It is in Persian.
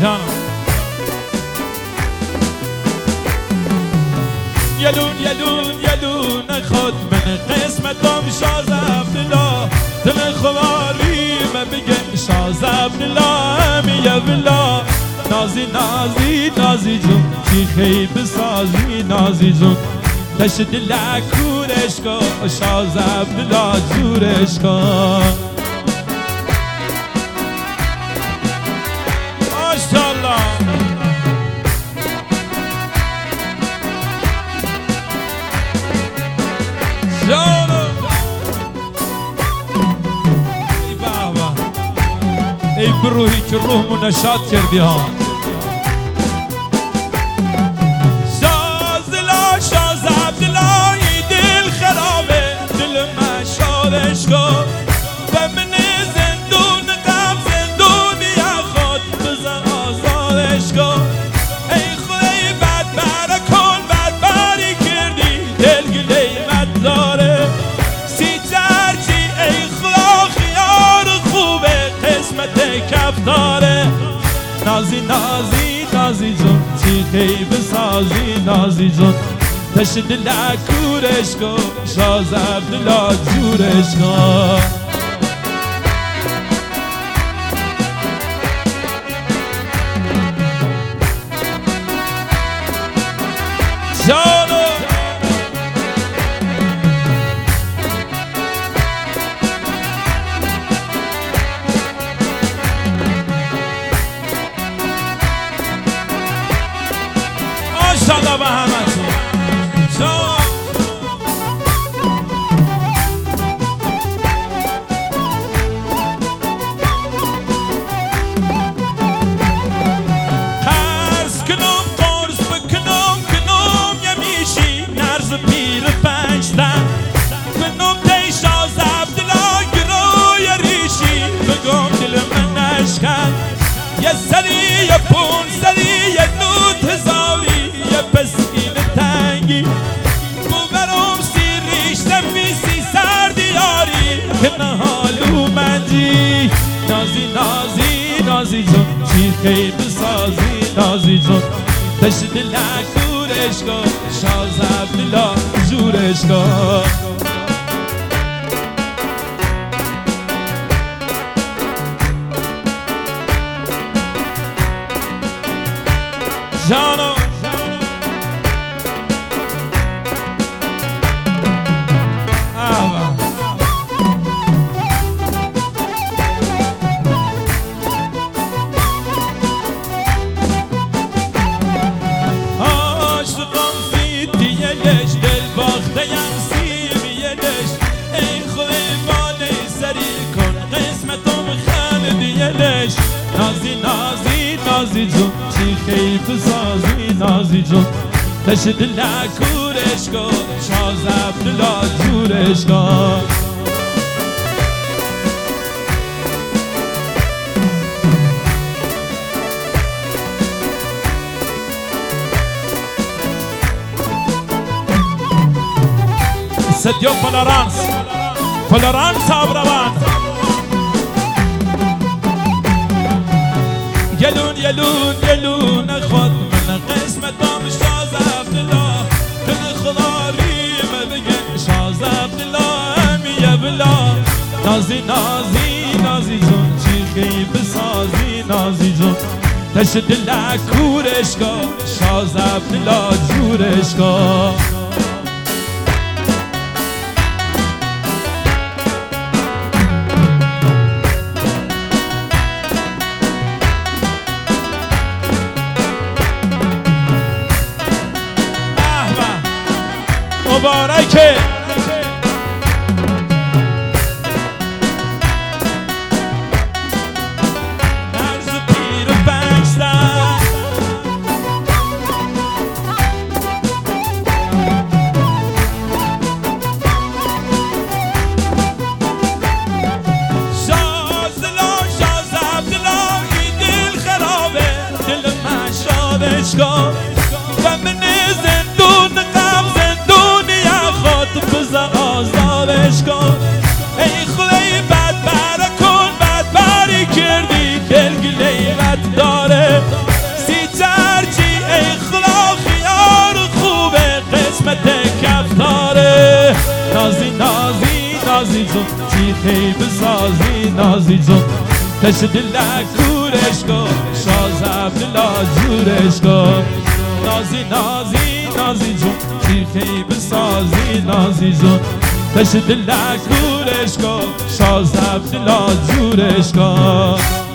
جانم یلون یلون یلون خود من قسمتم شاز عبدالله دل خواری من بگن شاز عبدالله میه بلا نازی نازی نازی جون چی خیب سازی نازی جون تشت لکورش کن شاز عبدالله جورش کن ماشالله جانم ای بابا ای بروحی که روحمو نشاط کردی ها شاز عبدالله دل خرابه دل من شادش کن و من زندون غم زندونی خود بزن آزادش کن ای خدای بدبر کن بدبری کردی دلگلی مد داره سی ترچی ای خدا خیار خوبه قسمت کف داره نازی نازی نازی جون چی خیب سازی نازی جون تشت لکورش کن شاز عبدالله جورش کن جانو ماشالله به همتون قرض کنم قرض بکنم کنم یمیشی نرز پیر پنجتن کنم تی شاز عبدالله گروی ریشی بگم دل من نشکن یه سری یه پون سری یه نوت هزاری یه پسکین تنگی بوبرم سی ریش نفیسی سردیاری که نهالو منجی نازی نازی نازی جون چی خیب سازی نازی جون تشت لکورش کن شاز عبدالله جورش کن جانم نازی نازی نازی جون چی خیف سازی نازی جون تشت لکورش کن شاز عبدالله جورش کن ستیو فلورانس آبروان یلون یلون یلون خود من قسمتم شاز عبدالله دل خداری من بگن شاز عبدالله میه بلا نازی نازی نازی جون چی خیب سازی نازی جون تشت لکورش کن شاز عبدالله جورش کن مبارکه نرز پیر پنجتن شاز عبدالله دل خرابه دل من شادش کن و من زندون غم زندونی خود بزن آزادش کن ای خدای بدبر کن بدبری کردی دلگلی بد داره نازی نازی نازی جون چیخی بسازی نازی جون تش دلک دورش کن شاز عبدالله جورش کن نازی نازی نازی جون چیخی بسازی نازی جون تش دلک دورش کن شاز عبدالله جورش کن